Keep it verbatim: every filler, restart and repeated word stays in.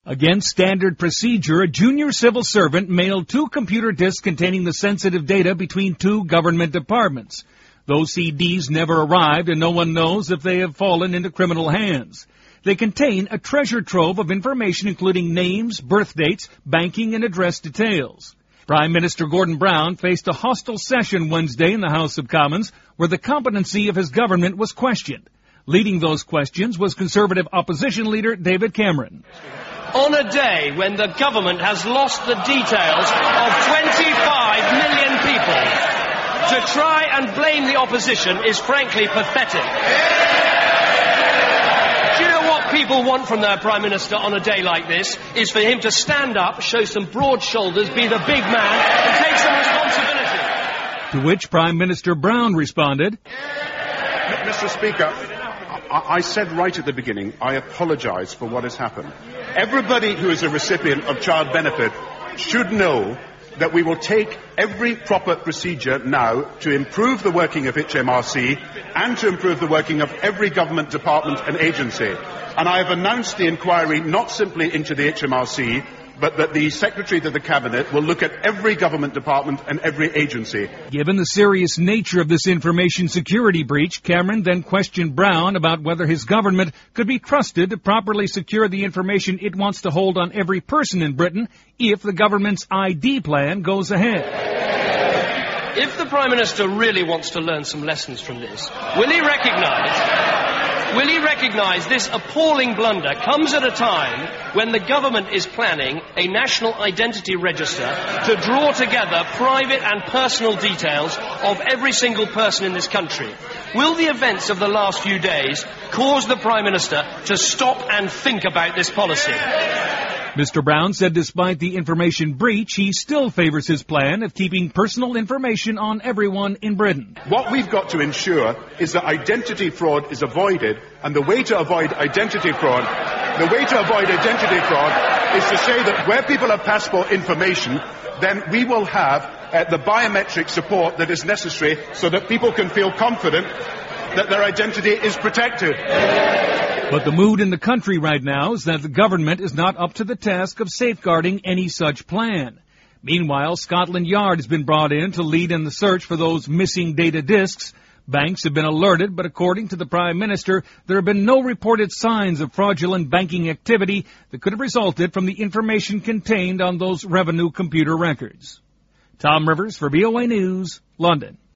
Against standard procedure, a junior civil servant mailed two computer disks containing the sensitive data between two government departments. Those C Ds never arrived, and no one knows if they have fallen into criminal hands. They contain a treasure trove of information including names, birth dates, banking, and address details. Prime Minister Gordon Brown faced a hostile session Wednesday in the House of Commons where the competency of his government was questioned. Leading those questions was Conservative opposition leader David Cameron. On a day when the government has lost the details of twenty-five million people, to try and blame the opposition is frankly pathetic. Do you know what people want from their Prime Minister on a day like this? Is for him to stand up, show some broad shoulders, be the big man, and take some responsibility. To which Prime Minister Brown responded, Mister Speaker, I said right at the beginning, I apologise for what has happened. Everybody who is a recipient of child benefit should know that we will take every proper procedure now to improve the working of H M R C and to improve the working of every government department and agency. And I have announced the inquiry not simply into the H M R C, but that the Secretary to the Cabinet will look at every government department and every agency. Given the serious nature of this information security breach, Cameron then questioned Brown about whether his government could be trusted to properly secure the information it wants to hold on every person in Britain if the government's I D plan goes ahead. If the Prime Minister really wants to learn some lessons from this, will he recognise... Will he recognise this appalling blunder comes at a time when the government is planning a national identity register to draw together private and personal details of every single person in this country? Will the events of the last few days cause the Prime Minister to stop and think about this policy? Mister Brown said despite the information breach, he still favours his plan of keeping personal information on everyone in Britain. What we've got to ensure is that identity fraud is avoided, and the way to avoid identity fraud, the way to avoid identity fraud is to say that where people have passport information, then we will have uh, the biometric support that is necessary so that people can feel confident that their identity is protected. But the mood in the country right now is that the government is not up to the task of safeguarding any such plan. Meanwhile, Scotland Yard has been brought in to lead in the search for those missing data disks. Banks have been alerted, but according to the Prime Minister, there have been no reported signs of fraudulent banking activity that could have resulted from the information contained on those revenue computer records. Tom Rivers for V O A News, London.